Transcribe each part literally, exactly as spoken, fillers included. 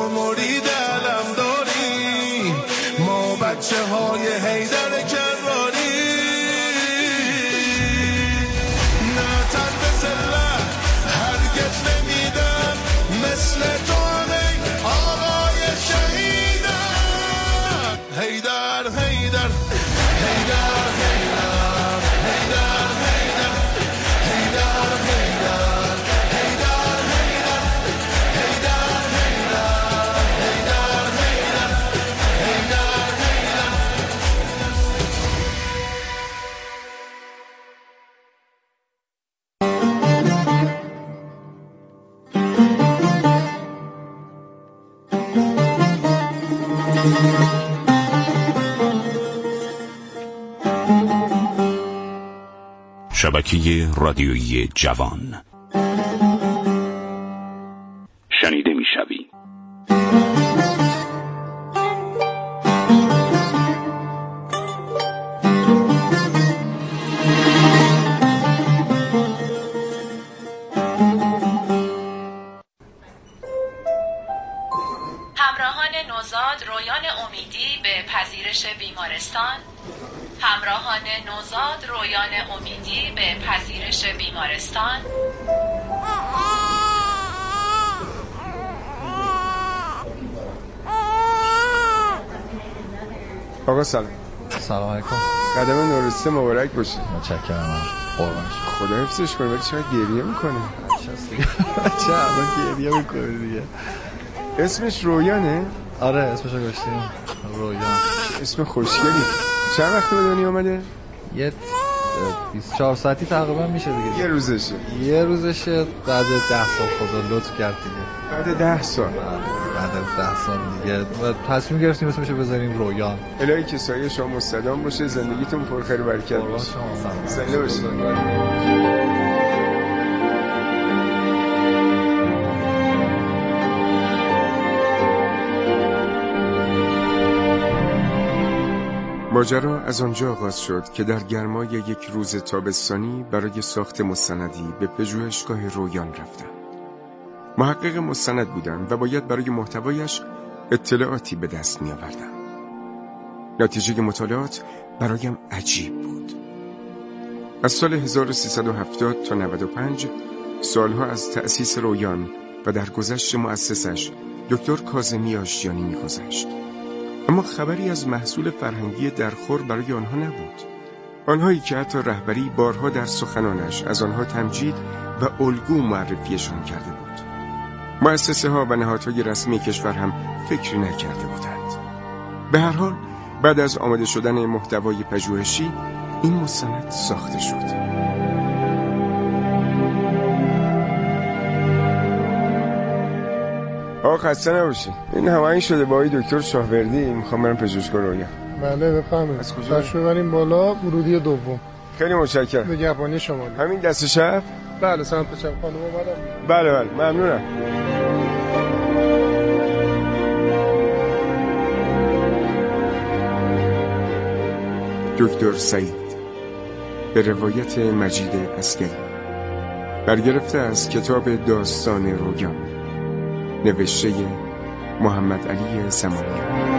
مرید علم داری، ما بچه های حیدر کراری. نه تن به ذلت هرگز نمیدم، مثل تو همه آقای شهیدم. حیدر حیدر حیدر حیدر حیدر حیدر حیدر حیدر حیدر حیدر حیدر حیدر حیدر حیدر حیدر. شبکه رادیویی جوان شنیده می‌شوی. همراهان نوزاد رویان امیدی به پذیرش بیمارستان. همراهان نوزاد رویان امیدی به پذیرش بیمارستان. آقا سلام. سلام علیکم. قدم نورسته مبارک باشه. متشکرم. قربانش. خدا حفظش کنه. ولی چرا گریه میکنه؟ چه الان گریه میکنه دیگه. اسمش رویانه؟ آره اسمشو گذاشتیم رویان. اسم خوشگلی. چند وقت به دنیا اومده؟ یه بیست و چهار ساعتی تقریبا میشه دیگه. یه روزشه. یه روزشه بعد ده سال خدا لطف کرد دیگه. بعد ده سال. بعد از ده سال دیگه و تصمیم گرفتیم اسمشو بذاریم رویان. الهی که سایه شما مستدام باشه، زندگیتون پر خیر و برکت باشه. زنده باشید. ماجرا از آنجا آغاز شد که در گرمای یک روز تابستانی برای ساخت مستندی به پژوهشگاه رویان رفتم. محقق مستند بودم و باید برای محتوایش اطلاعاتی به دست می آوردم. نتیجه مطالعات برایم عجیب بود. از سال هزار و سیصد و هفتاد تا نود و پنج، سالها از تأسیس رویان و در گذشت مؤسسش دکتر کاظمی آشتیانی می گذشت. اما خبری از محصول فرهنگی درخور برای آنها نبود. آنهایی که حتی رهبری بارها در سخنانش از آنها تمجید و الگو معرفیشان کرده بود. مؤسسه ها و نهادهای رسمی کشور هم فکری نکرده بودند. به هر حال بعد از آماده شدن محتوای پژوهشی این مستند ساخته شد. آقا خسته نباشی. این هماهنگ شده با آقای دکتر شاهوردی. میخوام برم پژوهشگاه رویان. بله بفهمید. از کجا؟ تشریف ببریم بالا ورودی دوم. خیلی متشکرم. به جوانی شمالی. همین دست چپ؟ بله سمت چپ. خانم اومدم. بله بله ممنونم. دکتر سعید به روایت مجید عسکری، برگرفته از کتاب داستان رویان، نوشته محمد علی زمانیان.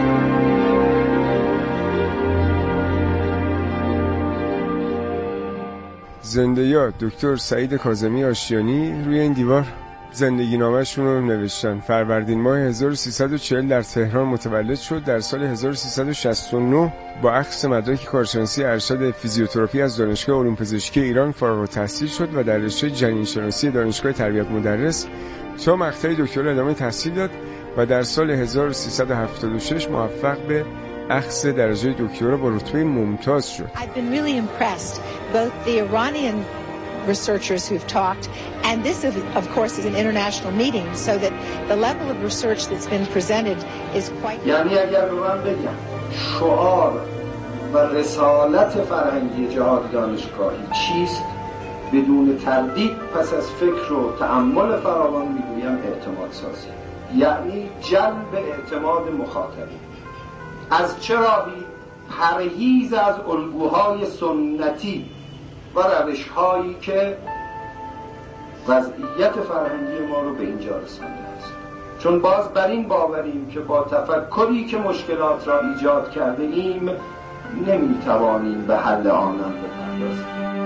زنده یاد دکتر سعید کاظمی آشتیانی روی این دیوار زندگی نامه‌شون رو نوشتن. فروردین ماه هزار و سیصد و چهل در تهران متولد شد. در سال هزار و سیصد و شصت و نه با اخذ مدرک کارشناسی ارشد فیزیوتراپی از دانشگاه علوم پزشکی ایران فارغ التحصیل شد و در رشته جنین شناسی دانشگاه تربیت مدرس تا مقطع دکترا ادامه تحصیل داد و در سال هزار و سیصد و هفتاد و شش موفق به اخذ درجه دکترا با رتبه ممتاز شد. I've been really impressed both the Iranian researchers who've talked and this of, of course is an international meeting so that the level of research that's been presented is quite. یعنی اگر به من بگم شعار و رسالت فرهنگی جهاد دانشگاهی چیست، بدون تردید پس از فکر و تأمل فراوان میگویم اعتماد سازی، یعنی جلب اعتماد مخاطبین. از چه راهی؟ پرهیز از الگوهای سنتی و روش‌هایی که وضعیت فرهنگی ما رو به اینجا رسانده است. چون باز بر این باوریم که با تفکری که مشکلات را ایجاد کرده ایم نمیتوانیم به حل آنان بپردازیم.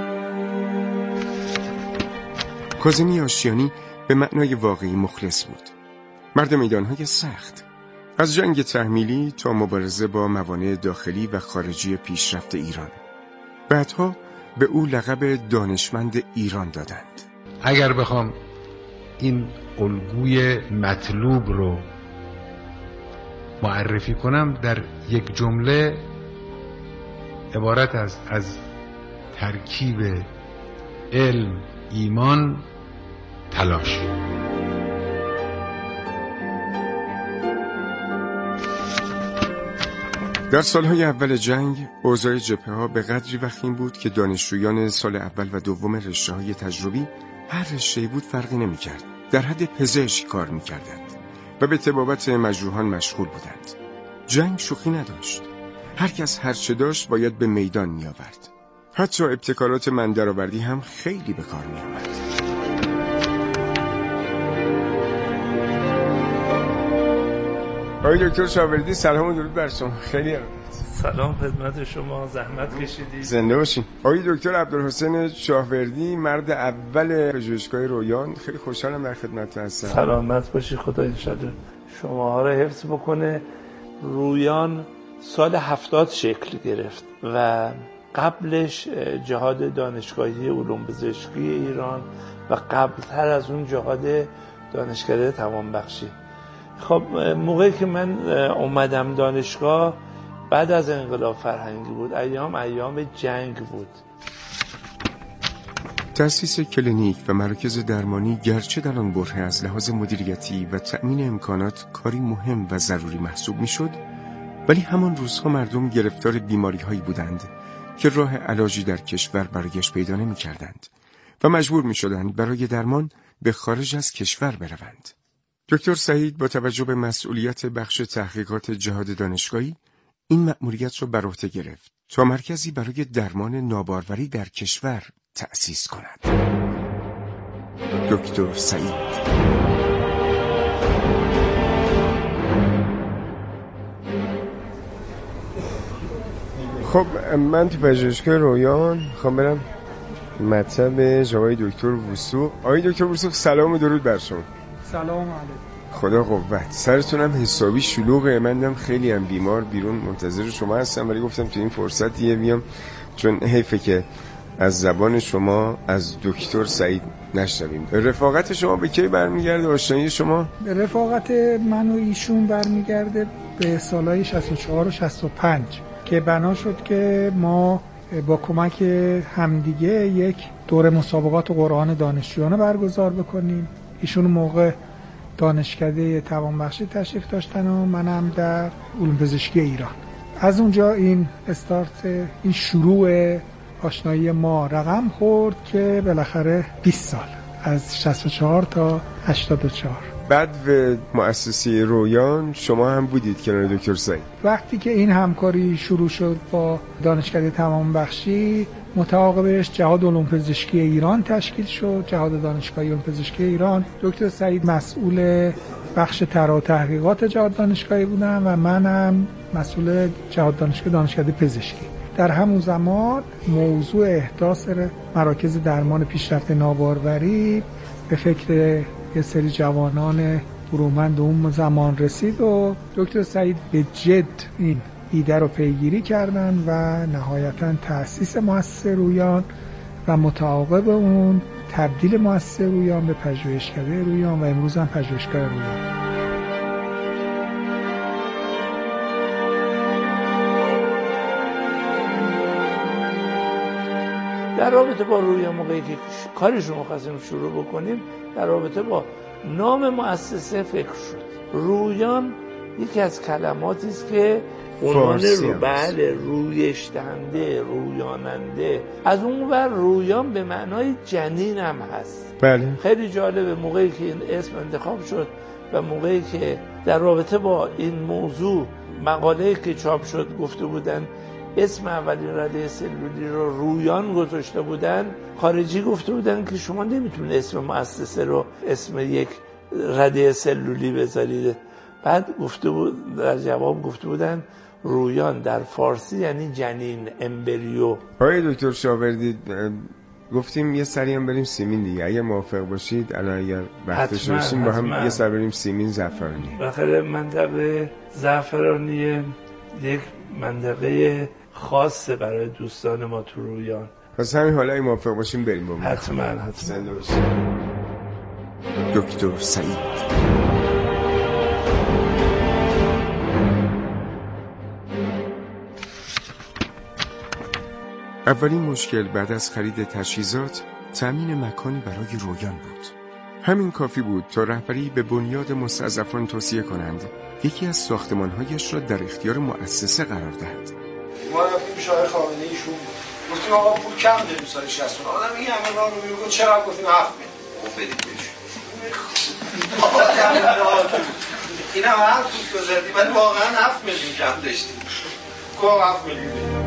کاظمی آشتیانی به معنای واقعی مخلص بود. مرد میدانهای سخت، از جنگ تحمیلی تا مبارزه با موانع داخلی و خارجی پیشرفت ایران. بعدها به او لقب دانشمند ایران دادند. اگر بخوام این الگوی مطلوب رو معرفی کنم در یک جمله، عبارت است از ترکیب علم، ایمان، تلاش. در سالهای اول جنگ، اوضاع جبهه‌ها به قدری وخیم بود که دانشجویان سال اول و دوم رشته‌های تجربی هر رشته‌ای بود فرقی نمی‌کرد. در حد پزشک کار می‌کردند و به طبابت مجروحان مشغول بودند. جنگ شوخی نداشت. هر کس هر چه داشت باید به میدان می‌آورد. حتی ابتکارات من درآوردی هم خیلی به کار می‌آمد. آقای دکتر شاوردی، سلام و درود بر شما. خیلی سلام خدمت شما، زحمت کشیدید. زنده باشین. آقای دکتر عبدالحسین شاوردی، مرد اول پژوهشگاه رویان، خیلی خوشحالم در خدمتتون هستم. سلامت باشی، خدا انشالله شما ها رو حفظ بکنه. رویان سال هفتاد شکل گرفت و قبلش جهاد دانشگاهی علوم پزشکی ایران و قبلتر از اون جهاد دانشکده توانبخشی. خب موقعی که من اومدم دانشگاه بعد از انقلاب فرهنگی بود، ایام ایام جنگ بود. تأسیس کلینیک و مراکز درمانی گرچه در آن بره از لحاظ مدیریتی و تأمین امکانات کاری مهم و ضروری محسوب میشد، ولی همان روزها مردم گرفتار بیماری هایی بودند که راه علاجی در کشور برایش پیدا نمی کردند و مجبور می شدند برای درمان به خارج از کشور بروند. دکتر سعید با توجه به مسئولیت بخش تحقیقات جهاد دانشگاهی این مأموریت را بر عهده گرفت تا مرکزی برای درمان ناباروری در کشور تأسیس کند. دکتر سعید خب من تو پژوهشگاه رویان خوام برم مطب جوای دکتر وثوق. آقای دکتر وثوق، سلام و درود بر شما. سلام علیکم. خدا قوت. سرتونم حسابی شلوغه، مندم خیلی هم بیمار بیرون منتظر شما هستم، ولی گفتم تو این فرصت دیگه بیام، چون حیفه که از زبان شما از دکتر سعید نشنویم. رفاقت شما به کی برمیگرده؟ آشنایی شما؟ رفاقت من و ایشون برمیگرده به سالهای شصت و چهار و شصت و پنج که بنا شد که ما با کمک همدیگه یک دوره مسابقات قرآن دانشجویانه برگزار بکنیم. ایشون موقع دانشکده توانبخشی تشریف داشتن و منم در علوم پزشکی ایران. از اونجا این استارت، این شروع آشنایی ما رقم خورد که بالاخره بیست سال، از شصت و چهار تا هشتاد و چهار. بعد به مؤسسه رویان شما هم بودید کنار دکتر سعید. وقتی که این همکاری شروع شد با دانشکده توانبخشی، متعاقبش جهاد علوم پزشکی ایران تشکیل شد، جهاد دانشگاهی علوم پزشکی ایران. دکتر سعید مسئول بخش طراح و تحقیقات جهاد دانشگاهی بودن و منم مسئول جهاد دانشگاه دانشکده پزشکی. در همون زمان موضوع احداث مراکز درمان پیشرفت ناباروری به فکر یه سری جوانان برومند اون زمان رسید و دکتر سعید به جد این ایده رو پیگیری کردن و نهایتاً تأسیس مؤسسه رویان و متعاقب اون تبدیل مؤسسه رویان به پژوهشکده رویان و امروز هم پژوهشگاه رویان. در رابطه با رویان موقعی که کارش رو می‌خواستیم شروع بکنیم، در رابطه با نام مؤسسه فکر شد. رویان یکی از کلماتی است که عنوان رو بله رویش دهنده، رویاننده. از اون ور رویان به معنای جنین هم هست. بله. خیلی جالبه موقعی که این اسم انتخاب شد و موقعی که در رابطه با این موضوع مقاله‌ای که چاپ شد گفته بودن اسم اولین رده سلولی رو رویان گذاشته بودن، خارجی گفته بودن که شما نمیتونید اسم مؤسسه رو اسم یک رده سلولی بذارید. بعد گفته بود، در جواب گفته بودن رویان در فارسی یعنی جنین، امبریو. آقای دکتر شاوردی گفتیم یه سری هم بریم سیمین دیگه، اگه موافق باشید الان اگر وقتش باشیم با هم یه سری بریم سیمین زعفرانی. بخاطر منطقه زعفرانی یک منطقه خاصه برای دوستان ما تو رویان. پس همین حالا اگه موافق باشیم بریم با حتما حتما. دکتر سعید. اولین مشکل بعد از خرید تجهیزات تأمین مکانی برای رویان بود. همین کافی بود تا رهبری به بنیاد مستضعفان توصیه کنند یکی از ساختمان‌هایش را در اختیار مؤسسه قرار دهد. ما رفتیم پیش آقای خامنه ایشون گفتیم آقا پول کم داریم سال شصت. آدم این همه راه رو میگه چقدر؟ گفتیم هفت میلیون. خب بدید بهش. آقا کم داد. اینا هر پول گذاشتیم ولی واقعا هفت میلیون کم داشتیم. کو هفت میلیون.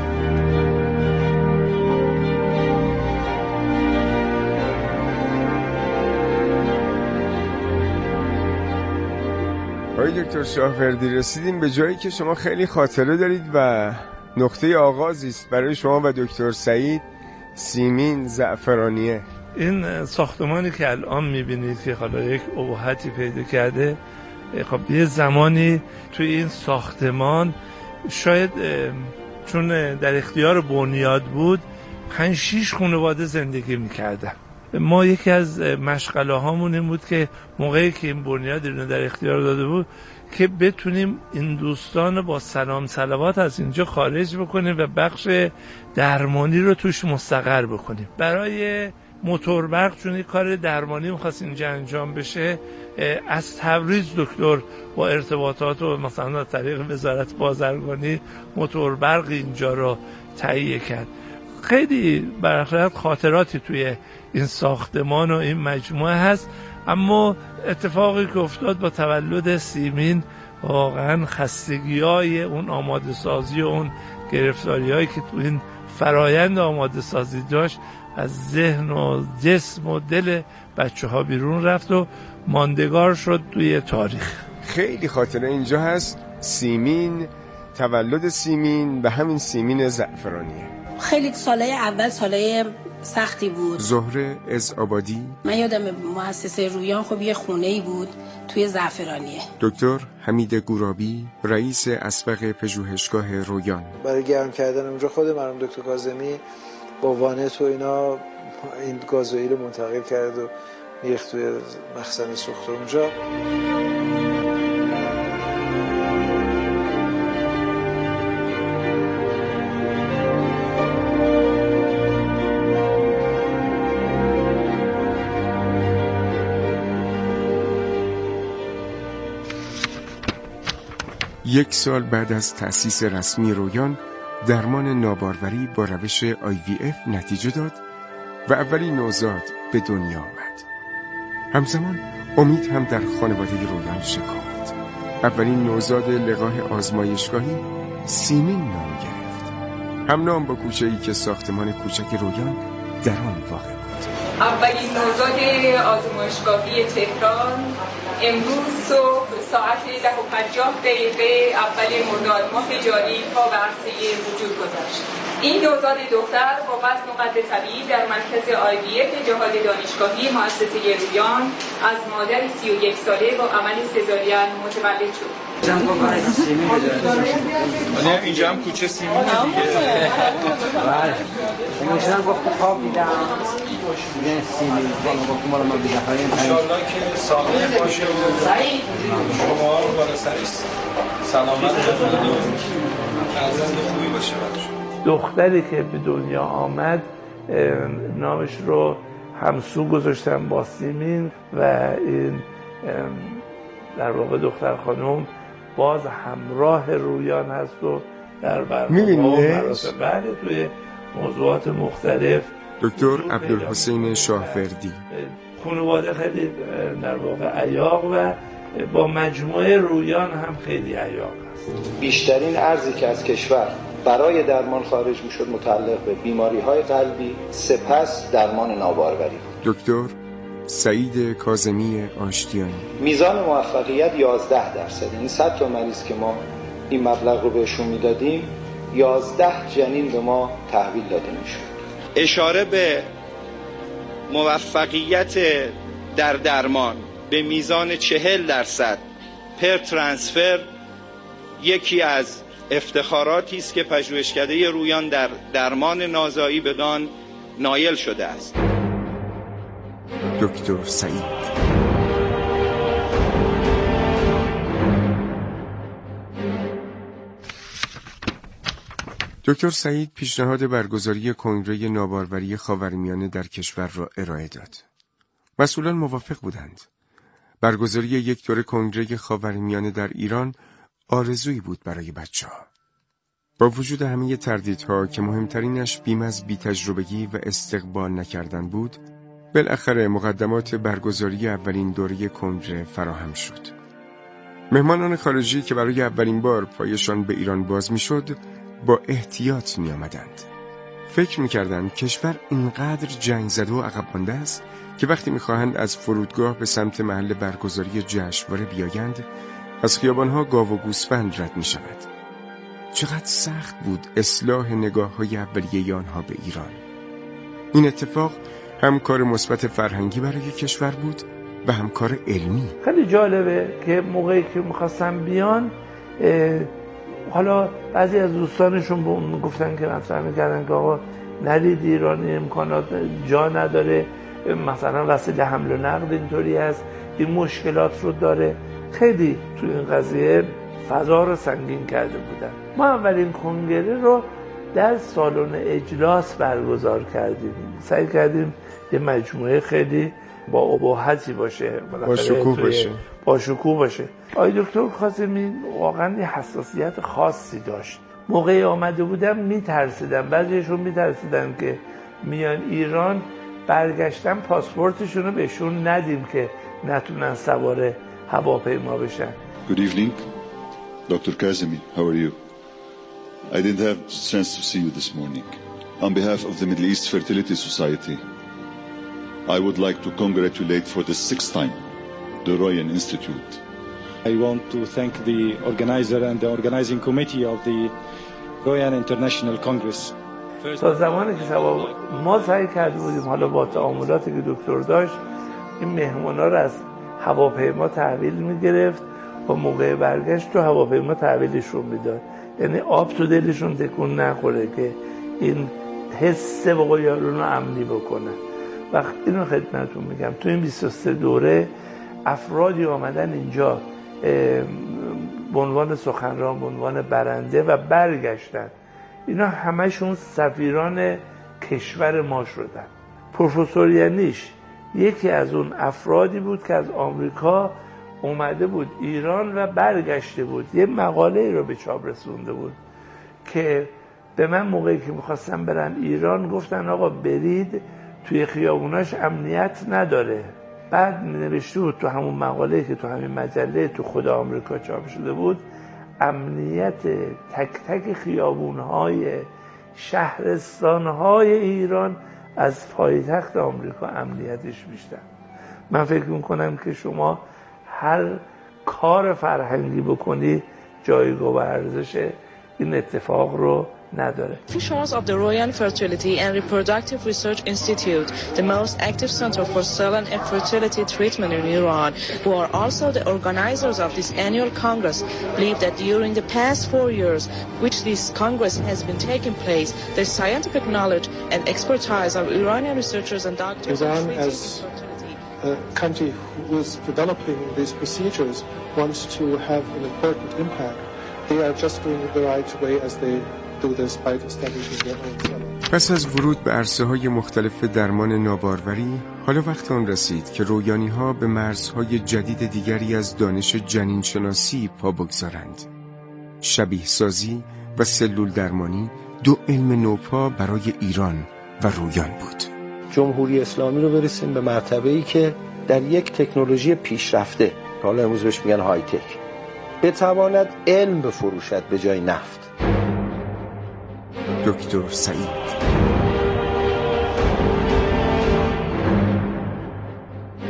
آقای دکتر شاهوردی رسیدیم به جایی که شما خیلی خاطره دارید و نقطه آغازی است برای شما و دکتر سعید، سیمین زعفرانیه. این ساختمانی که الان میبینید که حالا یک ابهتی پیدا کرده، خب یه زمانی توی این ساختمان شاید چون در اختیار بنیاد بود پنج شیش خانواده زندگی میکردن. ما یکی از مشغله هامون این بود که موقعی که این بنیاد اینو در اختیار داده بود که بتونیم این دوستان با سلام صلوات از اینجا خارج بکنیم و بخش درمانی رو توش مستقر بکنیم. برای موتور برق چون یک کار درمانی می‌خواست اینجا انجام بشه، از تبریز دکتر با ارتباطات و مثلا از طریق وزارت بازرگانی موتور برق اینجا رو تهیه کرد. خیلی برخلاف خاطراتی توی این ساختمان و این مجموعه هست، اما اتفاقی که افتاد با تولد سیمین واقعا خستگی‌های اون آماده سازی و اون گرفتاری‌هایی که تو این فرایند آماده سازی داشت از ذهن و جسم و دل بچه‌ها بیرون رفت و ماندگار شد توی تاریخ. خیلی خاطره اینجا هست. سیمین، تولد سیمین و همین سیمین زعفرانیه. خیلی سالهای اول سالهای سختی بود. زهره از آبادی. من یادم مؤسسه رویان خب یه خونه‌ای بود توی زعفرانیه. دکتر حمید گورابی رئیس اسبق پژوهشگاه رویان. برای گرم کردن اونجا خود مرحوم دکتر کاظمی با وانت و اینا این گازوئیل رو منتقل کرد و میخت توی مخزن سوخت اونجا. یک سال بعد از تأسیس رسمی رویان، درمان ناباروری با روش آی وی اف نتیجه داد و اولین نوزاد به دنیا آمد. همزمان امید هم در خانواده رویان شکافت. اولین نوزاد لقاح آزمایشگاهی سیمین نام گرفت، هم نام با کوچه‌ای که ساختمان کوچک رویان در آن واقع بود. اولین نوزاد آزمایشگاهی تهران امروز صبح ساعت ده و پنجاه دقیقه اول مرداد ماه جاری پا به عرصه وجود گذاشت. این نوزاد دختر با وزن و قد طبیعی در مرکز آی وی اف جهاد دانشگاهی مؤسسه رویان از مادر سی و یک ساله با عمل سزارین متولد شد. اینجا هم کوچه سیمینه دیگه. بله. اینجا هم گفت خواب دیدم. میگن سیمین گفت ما رو ما دیدم. ان شاءالله که سالم باشه و شما رو بالا سرش سلامت بزنید و فرزند خوبی باشه براش. دختری که به دنیا آمد نامش رو همسو گذاشتن با سیمین و این در واقع دختر خانم باز همراه رویان هست و در برنامه بله توی موضوعات مختلف. دکتر عبدالحسین شاهوردی خانواده خیلی در واقع عیاق و با مجموعه رویان هم خیلی عیاق است. بیشترین ارزی که از کشور برای درمان خارج میشد متعلق به بیماری‌های قلبی، سپس درمان ناباروری. دکتر سعید کاظمی آشتیانی. میزان موفقیت یازده درصد. این صد تا مریض که ما این مبلغ رو بهشون میدادیم یازده جنین به ما تحویل داده میشد. اشاره به موفقیت در درمان به میزان چهل درصد پر ترانسفر یکی از افتخاراتی است که پژوهشکده رویان در درمان نازایی بدان نایل شده است. دکتر سعید. دکتر سعید پیشنهاد برگزاری کنگره ناباروری خاورمیانه در کشور را ارائه داد. مسئولان موافق بودند. برگزاری یک دوره کنگره خاورمیانه در ایران آرزویی بود برای بچه‌ها. با وجود همه تردیدها که مهمترینش بیم از بی‌تجربگی و استقبال نکردن بود، بالاخره مقدمات برگزاری اولین دوره کنگره فراهم شد. مهمانان خارجی که برای اولین بار پایشان به ایران باز می‌شد، با احتیاط می آمدند. فکر می کردند کشور اینقدر جنگ زده و عقب مانده است که وقتی می خواهند از فرودگاه به سمت محل برگزاری جشنواره بیایند، از خیابانها گاو و گوسفند رد می شود. چقدر سخت بود اصلاح نگاه های اولیه آنها به ایران. این اتفاق هم کار مثبت فرهنگی برای کشور بود و هم کار علمی. خیلی جالبه که موقعی که میخواستن بیان، حالا بعضی از دوستانشون به اون گفتن که مثلا میگردن که آقا ندید ایرانی امکانات جا نداره، مثلا وسیله حمل و نقل اینطوری هست، این مشکلات رو داره. خیلی تو این قضیه فضا رو سنگین کرده بودن. ما اولین کنگره رو در سالن اجلاس برگزار کردیم. سعی کردیم یه مجموعه خیلی با اباحتی باشه، با شکوه باشه با شکوه باشه. آقای دکتر کاظمی واقعا یه حساسیت خاصی داشت. موقعی آمده بودم میترسیدم، بعضیشون میترسیدن که میان ایران برگشتن پاسپورتشون رو بهشون ندیم که نتونن سوار هواپیما بشن. Good evening, Doctor Kazemi. How are you? I didn't have a chance to see you this morning. On behalf of the Middle East Fertility Society, I would like to congratulate for the sixth time the Royan Institute. I want to thank the organizer and the organizing committee of the Royan International Congress. تا زمانی که سبب ما سعی کرده بودیم، حالا با تعاملاتی که دکتر داشت، این مهمانا رو از هواپیما تحویل میگرفت و موقع برگشت تو هواپیما تحویلشون میداد. یعنی آب تو دلشون تکون نخوره که این حس به یارون رو امنی بکنه. وقتی اینو خدمتتون میگم، تو این بیست و سه دوره افرادی آمدن اینجا به عنوان سخنران، به عنوان برنده و برگشتن. اینا همشون سفیران کشور ما شدن. پروفسور یعنیش یکی از اون افرادی بود که از آمریکا اومده بود ایران و برگشته بود. یه مقاله رو به چاپ رسونده بود که به من موقعی که میخواستم برن ایران گفتن آقا برید، توی خیابوناش امنیت نداره. بعد نوشته بود تو همون مقاله که تو همین مجله تو خود آمریکا چاپ شده بود، امنیت تک تک خیابونهای شهرستانهای ایران از پایتخت آمریکا امنیتش بیشتر. من فکر میکنم که شما هر کار فرهنگی بکنی جایگاه و ارزش این اتفاق رو نداره. Officials of the Royan Fertility and Reproductive Research Institute, the most active center for cell and infertility treatment in Iran, who are also the organizers of this annual congress, believe that during the past four years, which this congress has been taking place, the scientific knowledge and expertise of Iranian researchers and doctors Iran, as a country who is developing these procedures, wants to have an important impact. They are just doing it the right way as they پس از ورود به عرصه‌های مختلف درمان ناباروری، حالا وقت آن رسید که رویانی‌ها به مرزهای جدید دیگری از دانش جنین شناسی پا بگذارند. شبیه سازی و سلول درمانی دو علم نوپا برای ایران و رویان بود. جمهوری اسلامی رو برسیم به مرتبه‌ای که در یک تکنولوژی پیشرفته، حالا امروز بهش میگن های تک، بتواند علم بفروشد به جای نفت. دکتر سعید.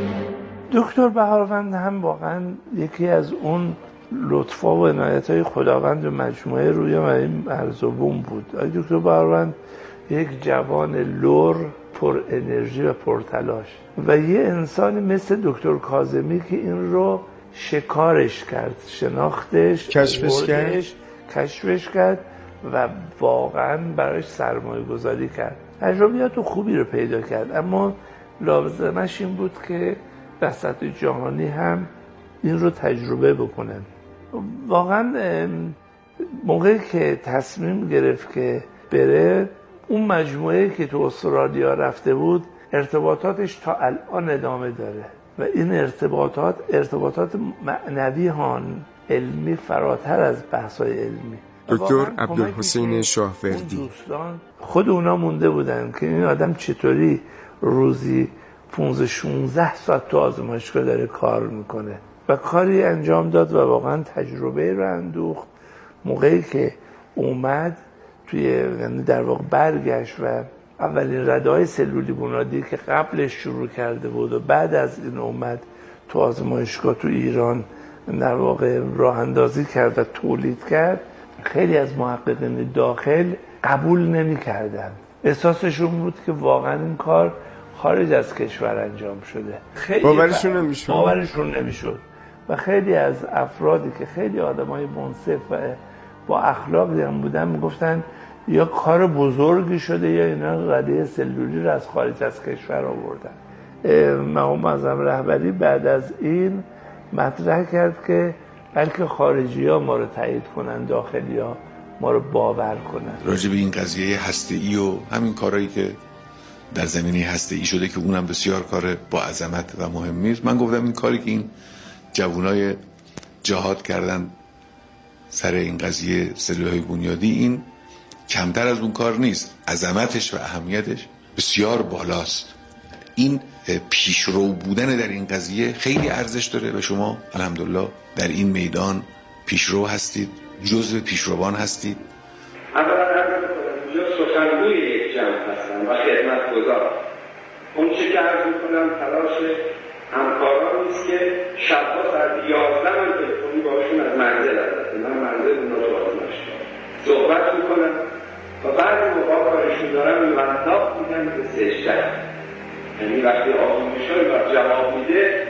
دکتر بهاروند هم واقعا یکی از اون لطفا و عنایت‌های خداوند به مجموعه رویان و این مرز و بوم بود. دکتر بهاروند یک جوان لور، پر انرژی و پر تلاش و یه انسانی مثل دکتر کاظمی که این رو شکارش کرد، شناختش، کشفش کرد کشفش کرد و واقعا براش سرمایه گذاری کرد. تجربیات خوبی رو پیدا کرد، اما لازمش این بود که در سطح جهانی هم این رو تجربه بکنن. واقعا موقعی که تصمیم گرفت که بره، اون مجموعه که تو استرالیا رفته بود ارتباطاتش تا الان ادامه داره و این ارتباطات ارتباطات معنوی هان، علمی فراتر از بحث‌های علمی. دکتر عبدالحسین شاهوردی دوستان خود اونا مونده بودن که این آدم چطوری روزی پانزده شانزده ساعت تو آزمایشگاه داره کار میکنه و کاری انجام داد و واقعا تجربه رو اندوخت. موقعی که اومد توی یعنی در واقع برگشت و اولین رده‌های سلولی بنیادی که قبلش شروع کرده بود و بعد از این اومد تو آزمایشگاه تو ایران در واقع راه اندازی کرد و تولید کرد، خیلی از محققین داخل قبول نمی کردن. احساسشون بود که واقعا این کار خارج از کشور انجام شده. باورشون نمیشد. باورشون نمیشد. و خیلی از افرادی که خیلی آدمای منصف و با اخلاقی هم بودن میگفتن یا کار بزرگی شده یا اینا رده سلولی رو از خارج از کشور آوردن. مقام معظم رهبری بعد از این مطرح کرد که بلکه خارجی ها ما رو تایید کنن، داخلی ها ما رو باور کنن. راجع به این قضیه هسته‌ای و همین کارهایی که در زمینه هسته‌ای شده که اونم بسیار کار با عظمت و مهمی است، من گفتم این کاری که این جوانای جهاد کردن سر این قضیه سلولهای بنیادی، این کمتر از اون کار نیست. عظمتش و اهمیتش بسیار بالاست. این پیشرو بودن در این قضیه خیلی ارزش داره و شما الحمدلله در این میدان پیشرو هستید، جزو پیشروان هستید. اولا عرض می‌کنم اینجا سخنگوی یک جمع هستم و خدمتگزار. اون چه که عرض می‌کنم تلاش همکاران است که شب‌ها ساعت یازده من تلفنی باشون از منزل هستم. من منزل اونا رو آزمایشگاه صحبت می‌کنم و بعد موقع کارشون دارم می‌ونداخت می‌گن به سجده. یعنی وقتی آزمایش‌ها رو جواب میده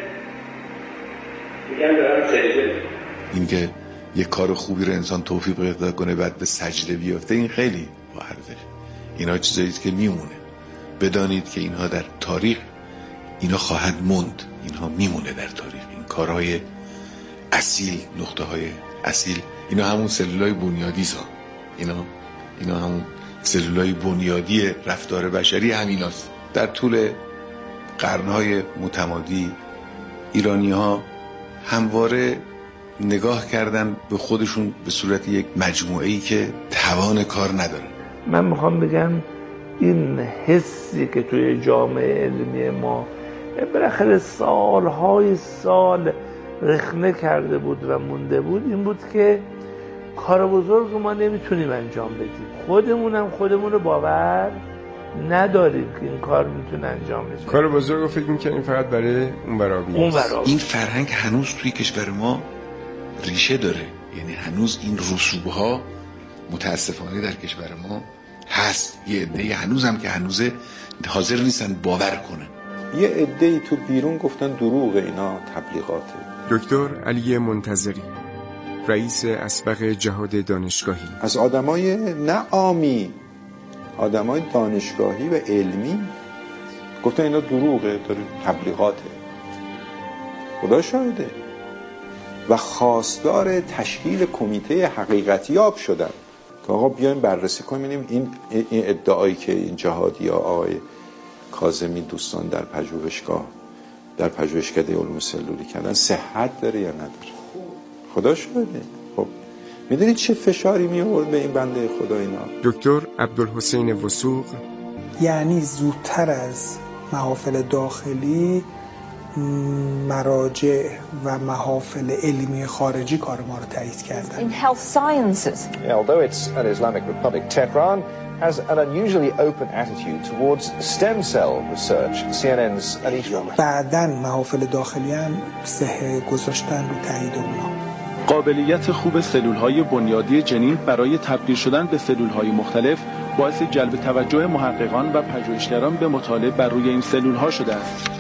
میگن دارن سجده می‌کنن. اینکه یک کار خوبی رو انسان توفیق پیدا کنه بعد به سجده بیفته، این خیلی با ارزش. اینا چیزایی است که میمونه. بدانید که اینها در تاریخ اینا خواهد موند، اینها میمونه در تاریخ. این کارهای اصیل، نقطه های اصیل، اینا همون سلولای بنیادی ها. اینا اینا همون سلولای بنیادی رفتار بشری همیناست. در طول قرنهای متمادی ایرانی ها همواره نگاه کردن به خودشون به صورت یک مجموعه‌ای که توان کار نداره. من میخوام بگم این حسی که توی جامعه علمی ما بالاخره سالهای سال رخنه کرده بود و مونده بود، این بود که کار بزرگ ما نمیتونیم انجام بدیم. خودمونم خودمون رو باور نداریم که این کار میتونه انجام بشه. کار بزرگ رو فکر میکنیم فقط برای اون برابی است. این فرهنگ هنوز توی کشور ما ریشه داره. یعنی هنوز این رسوب‌ها متاسفانه در کشور ما هست. یه عده‌ای هنوز هم که هنوزه حاضر نیستن باور کنن. یه عده‌ای تو بیرون گفتن دروغ، اینا تبلیغاته. دکتر علی منتظری، رئیس اسبق جهاد دانشگاهی، از آدمای نه عامی، آدمای دانشگاهی و علمی گفتن اینا دروغه، داره تبلیغاته. خدا شاهده. و خواستار تشکیل کمیته حقیقتیاب شدن که آقا بیایم بررسی کنیم این این ادعایی که این جهادی ها آقای کاظمی دوستان در پژوهشگاه در پژوهشکده علوم سلولی کردن صحت داره یا نداره. خدا شاهده. خب میدونید چه فشاری می آورد به این بنده خدا اینا؟ دکتر عبدالحسین وثوق، یعنی زودتر از محافل داخلی مراجع و محافل علمی خارجی کار ما رو تایید کردن. In health sciences. Yeah, although it's an Islamic Republic, Tehran has an unusually open attitude towards stem cell research. C N N's Anish. بعداً محافل داخلی هم سه گذاشتن رو تایید اونا. قابلیت خوب سلول‌های بنیادی جنین برای تبدیل شدن به سلول‌های مختلف باعث جلب توجه محققان و پژوهشگران به مطالعه بر روی این سلول‌ها شده است.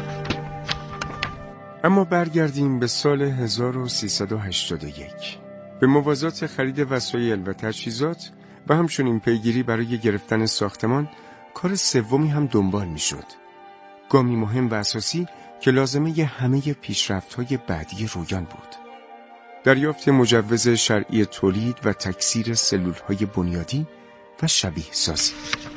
اما برگردیم به سال هزار و سیصد و هشتاد و یک. به موازات خرید وسایل و تجهیزات و همچنین پیگیری برای گرفتن ساختمان، کار سومی هم دنبال می شد. گامی مهم و اساسی که لازمه همه پیشرفت‌های بعدی رویان بود. دریافت مجوز شرعی تولید و تکثیر سلول‌های بنیادی و شبیه سازی.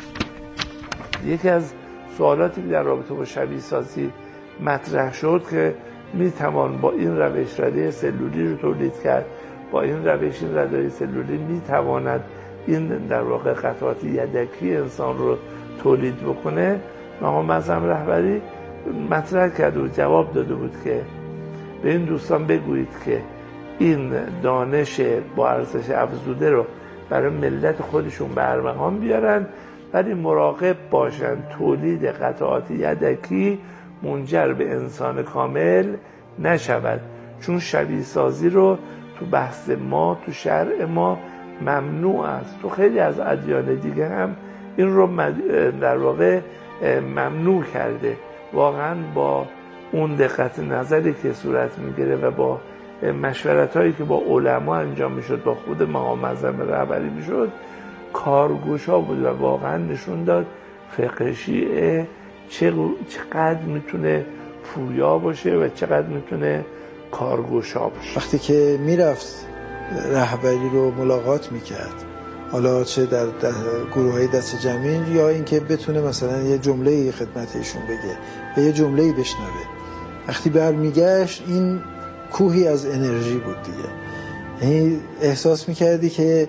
یکی از سوالاتی که در رابطه با شبیه سازی مطرح شد که می توان با این روش رده سلولی رو تولید کرد، با این روش این رده سلولی می تواند این در واقع قطعات یدکی انسان رو تولید بکنه. مقام معظم رهبری مطرح کرد و جواب داده بود که به این دوستان بگویید که این دانش با ارزش افزوده رو برای ملت خودشون به ارمغان بیارن، ولی مراقب باشن تولید قطعات یدکی منجر به انسان کامل نشود، چون شبیه سازی رو تو بحث ما تو شرع ما ممنوع است. تو خیلی از ادیان دیگه هم این رو در واقع ممنوع کرده. واقعا با اون دقت نظری که صورت میگیره و با مشورت هایی که با علما انجام میشد، با خود مقام معظم رهبری میشد، کارگوشا بود و واقعا نشون داد فقه شیعه چقدر میتونه پویا باشه و چقدر میتونه کارگوشا باشه. وقتی که میرفت رهبری رو ملاقات میکرد، حالا چه در گروه های دست جمعی یا اینکه بتونه مثلا یه جمله خدمت ایشون بگه یا یه جمله بشنوه، وقتی برمیگشت این کوهی از انرژی بود دیگه. یعنی احساس میکردی که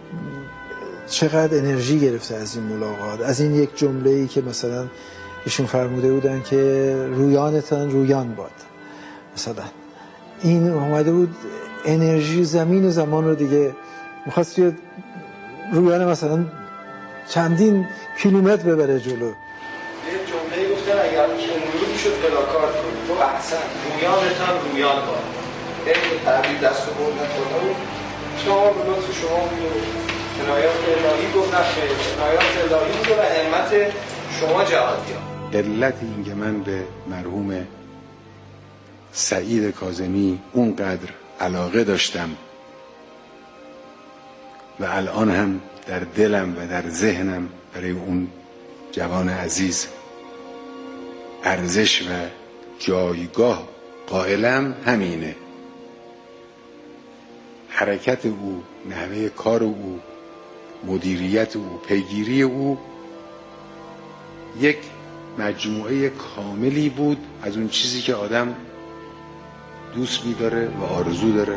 چقدر انرژی گرفته از این ملاقات، از این یک جمله‌ای که مثلا ایشون فرموده بودن که رویانتان رویان باد. مثلا این اومده بود انرژی زمین و زمان رو دیگه میخواست توی رویان مثلا چندین کیلومتر ببره جلو. یه جمله گفتن اگر امروز شد بلاکار کنید تو احسن رویانتان رویان باد. این تعبیر دست و بردن کنید شما به لطف شما بود عنایات الهی گفت نخیر، عنایات الهی بود و همت شما جهادی ها. علت این که من به مرحوم سعید کاظمی اونقدر علاقه داشتم و الان هم در دلم و در ذهنم برای اون جوان عزیز ارزش و جایگاه قائلم همینه. حرکت او، نحوه کار او، مدیریت او، پیگیری او یک مجموعه کاملی بود از اون چیزی که آدم دوست می‌داره و آرزو داره.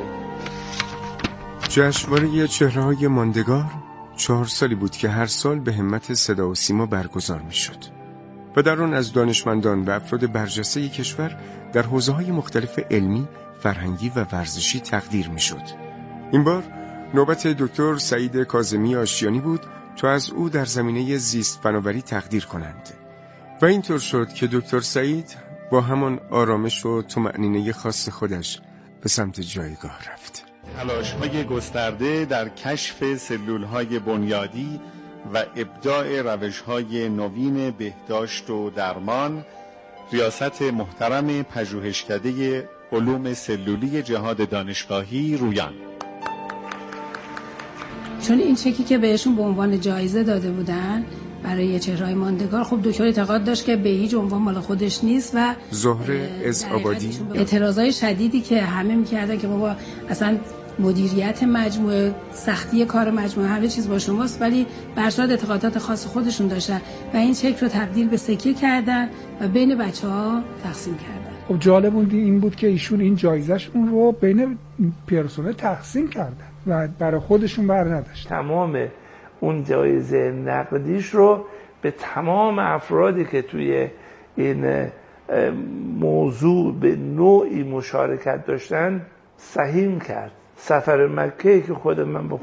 جشنواره چهره‌های ماندگار چهار سالی بود که هر سال به همت صدا و سیما برگزار می‌شد و در آن از دانشمندان و افراد برجسته کشور در حوزه‌های مختلف علمی، فرهنگی و ورزشی تقدیر می‌شد. این بار نوبت دکتر سعید کاظمی آشتیانی بود تا از او در زمینه زیست فناوری تقدیر کنند و اینطور شد که دکتر سعید با همان آرامش و طمأنینه خاص خودش به سمت جایگاه رفت. تلاش‌های گسترده در کشف سلول‌های بنیادی و ابداع روش‌های نوین بهداشت و درمان، ریاست محترم پژوهشکده علوم سلولی جهاد دانشگاهی رویان. چون این چکی که بهشون به عنوان جایزه داده بودن برای چهره‌های ماندگار، خب دکتر اعتقاد داشت که به هیچ عنوان مال خودش نیست و زهره از آبادی اعتراضای شدیدی که همه می‌کردن که بابا اصلا مدیریت مجموعه، سختی کار مجموعه، همه چیز با شماست، ولی برصورت اعتقادات خاص خودشون داشتن و این چک رو تبدیل به سکه کردن و بین بچه‌ها تقسیم کردن. خب جالب بود این بود که ایشون این جایزه‌شون رو بین پرسنل تقسیم کردن و برای خودشون بر نداشت. تمام اون جایزه نقدیش رو به تمام افرادی که توی این موضوع به نوعی مشارکت داشتن سهیم کرد. سفر مکه که خود من با